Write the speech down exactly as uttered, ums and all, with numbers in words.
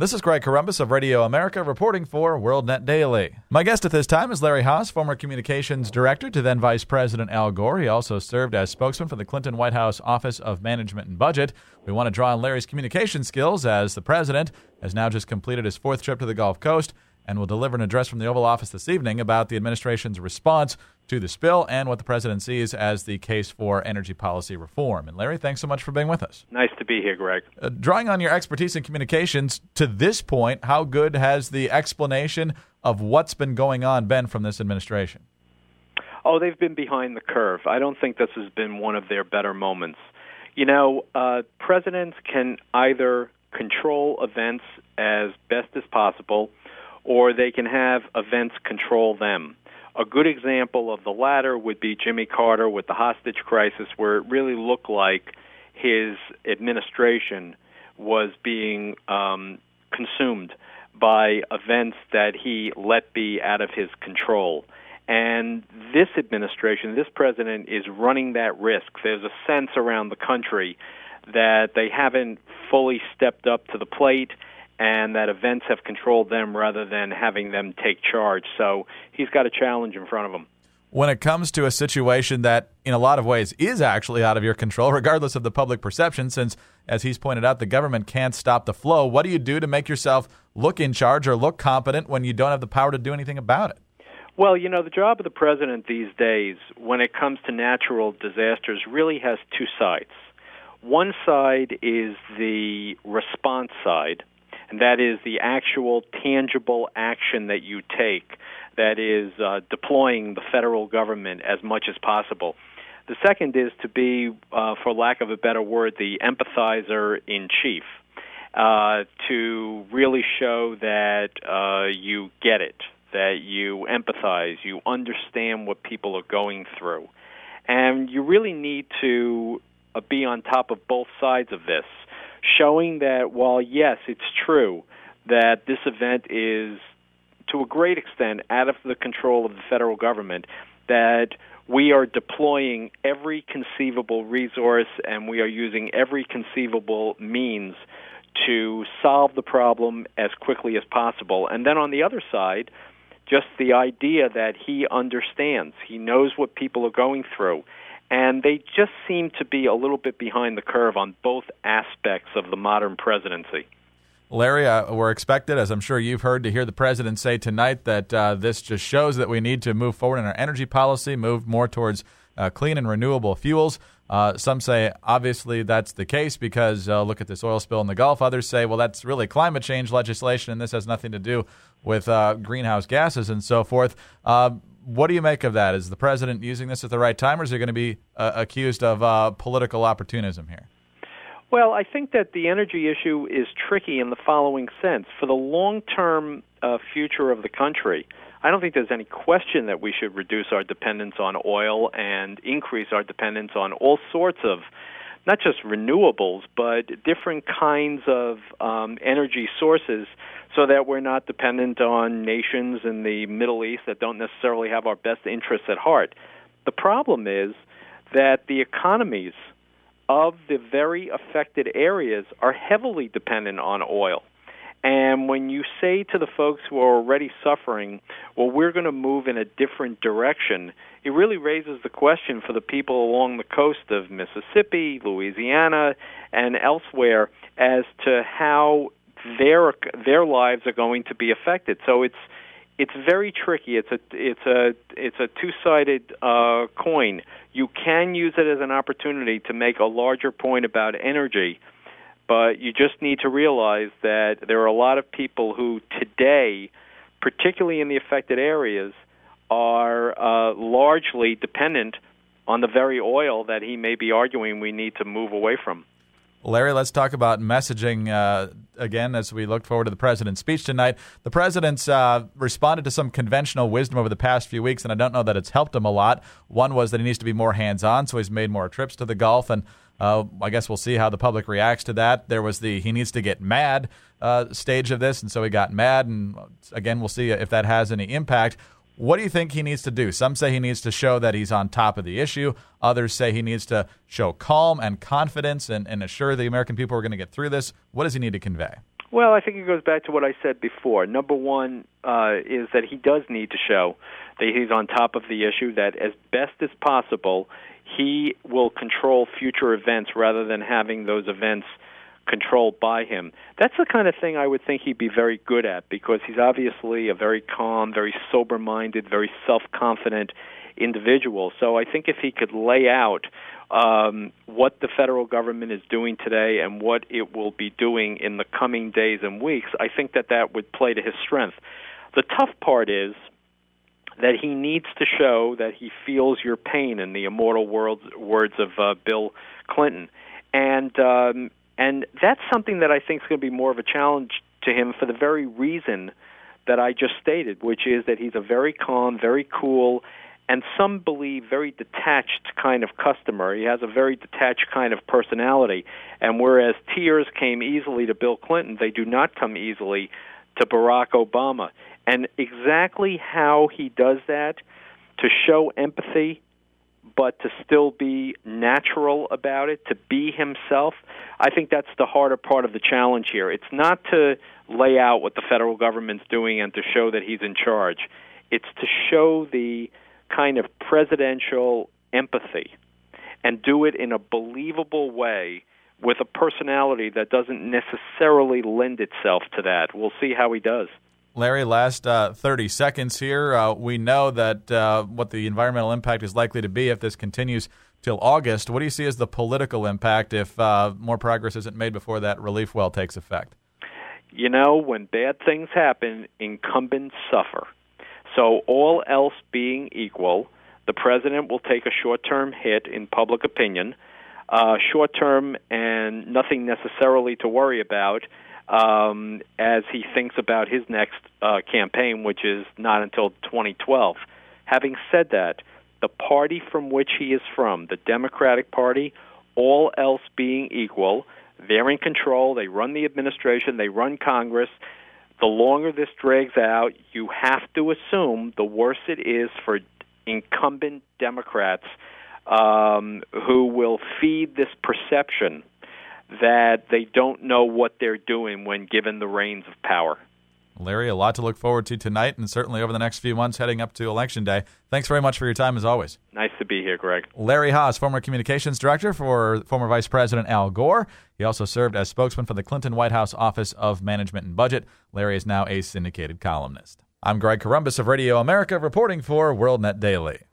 This is Greg Corombos of Radio America reporting for WorldNet Daily. My guest at this time is Larry Haas, former communications director to then Vice President Al Gore. He also served as spokesman for the Clinton White House Office of Management and Budget. We want to draw on Larry's communication skills as the president has now just completed his fourth trip to the Gulf Coast and will deliver an address from the Oval Office this evening about the administration's response to the spill and what the president sees as the case for energy policy reform. And Larry, thanks so much for being with us. Nice to be here, Greg. Uh, drawing on your expertise in communications, to this point, how good has the explanation of what's been going on been from this administration? Oh, they've been behind the curve. I don't think this has been one of their better moments. You know, uh, presidents can either control events as best as possible, or they can have events control them. A good example of the latter would be Jimmy Carter with the hostage crisis, where it really looked like his administration was being um, consumed by events that he let be out of his control. And this administration, this president, is running that risk. There's a sense around the country that they haven't fully stepped up to the plate, and that events have controlled them rather than having them take charge. So he's got a challenge in front of him. When it comes to a situation that, in a lot of ways, is actually out of your control, regardless of the public perception, since, as he's pointed out, the government can't stop the flow, what do you do to make yourself look in charge or look competent when you don't have the power to do anything about it? Well, you know, the job of the president these days, when it comes to natural disasters, really has two sides. One side is the response side, and that is the actual tangible action that you take, that is uh, deploying the federal government as much as possible. The second is to be, uh, for lack of a better word, the empathizer in chief, uh, to really show that uh, you get it, that you empathize, you understand what people are going through. And you really need to uh, be on top of both sides of this, showing that while, yes, it's true that this event is, to a great extent, out of the control of the federal government, that we are deploying every conceivable resource and we are using every conceivable means to solve the problem as quickly as possible. And then on the other side, just the idea that he understands, he knows what people are going through. And they just seem to be a little bit behind the curve on both aspects of the modern presidency. Larry, uh, we're expected, as I'm sure you've heard, to hear the president say tonight that uh, this just shows that we need to move forward in our energy policy, move more towards uh, clean and renewable fuels. Uh, some say, obviously, that's the case because uh, look at this oil spill in the Gulf. Others say, well, that's really climate change legislation, and this has nothing to do with uh, greenhouse gases and so forth. Uh, What do you make of that? Is the president using this at the right time, or is he going to be uh, accused of uh, political opportunism here? Well, I think that the energy issue is tricky in the following sense. For the long-term uh, future of the country, I don't think there's any question that we should reduce our dependence on oil and increase our dependence on all sorts of, not just renewables, but different kinds of um, energy sources, so that we're not dependent on nations in the Middle East that don't necessarily have our best interests at heart. The problem is that the economies of the very affected areas are heavily dependent on oil. And when you say to the folks who are already suffering, well, we're going to move in a different direction, it really raises the question for the people along the coast of Mississippi, Louisiana, and elsewhere as to how their their lives are going to be affected. So it's it's very tricky. It's a it's a it's a two-sided uh, coin. You can use it as an opportunity to make a larger point about energy, but you just need to realize that there are a lot of people who today, particularly in the affected areas, are uh, largely dependent on the very oil that he may be arguing we need to move away from. Larry, let's talk about messaging uh, again as we look forward to the president's speech tonight. The president's uh, responded to some conventional wisdom over the past few weeks, and I don't know that it's helped him a lot. One was that he needs to be more hands-on, so he's made more trips to the Gulf, and uh, I guess we'll see how the public reacts to that. There was the he needs to get mad uh, stage of this, and so he got mad, and again, we'll see if that has any impact. What do you think he needs to do? Some say he needs to show that he's on top of the issue. Others say he needs to show calm and confidence and, and assure the American people we're going to get through this. What does he need to convey? Well, I think it goes back to what I said before. Number one uh, is that he does need to show that he's on top of the issue, that as best as possible, he will control future events rather than having those events controlled by him. That's the kind of thing I would think he'd be very good at, because he's obviously a very calm, very sober-minded, very self-confident individual. So I think if he could lay out um, what the federal government is doing today and what it will be doing in the coming days and weeks, I think that that would play to his strength. The tough part is that he needs to show that he feels your pain, in the immortal words, words of uh, Bill Clinton. And um, and that's something that I think is going to be more of a challenge to him for the very reason that I just stated, which is that he's a very calm, very cool, and some believe very detached kind of customer. He has a very detached kind of personality. And whereas tears came easily to Bill Clinton, they do not come easily to Barack Obama. And exactly how he does that, to show empathy, but to still be natural about it, to be himself, I think that's the harder part of the challenge here. It's not to lay out what the federal government's doing and to show that he's in charge. It's to show the kind of presidential empathy and do it in a believable way with a personality that doesn't necessarily lend itself to that. We'll see how he does. Larry, last uh, thirty seconds here. Uh, we know that uh, what the environmental impact is likely to be if this continues till August. What do you see as the political impact if uh, more progress isn't made before that relief well takes effect? You know, when bad things happen, incumbents suffer. So all else being equal, the president will take a short-term hit in public opinion, uh, short-term and nothing necessarily to worry about, Um, as he thinks about his next uh, campaign, which is not until twenty twelve. Having said that, the party from which he is from, the Democratic Party, all else being equal, they're in control, they run the administration, they run Congress. The longer this drags out, you have to assume the worse it is for incumbent Democrats um, who will feed this perception that they don't know what they're doing when given the reins of power. Larry, a lot to look forward to tonight and certainly over the next few months heading up to Election Day. Thanks very much for your time, as always. Nice to be here, Greg. Larry Haas, former communications director for former Vice President Al Gore. He also served as spokesman for the Clinton White House Office of Management and Budget. Larry is now a syndicated columnist. I'm Greg Corombos of Radio America, reporting for WorldNet Daily.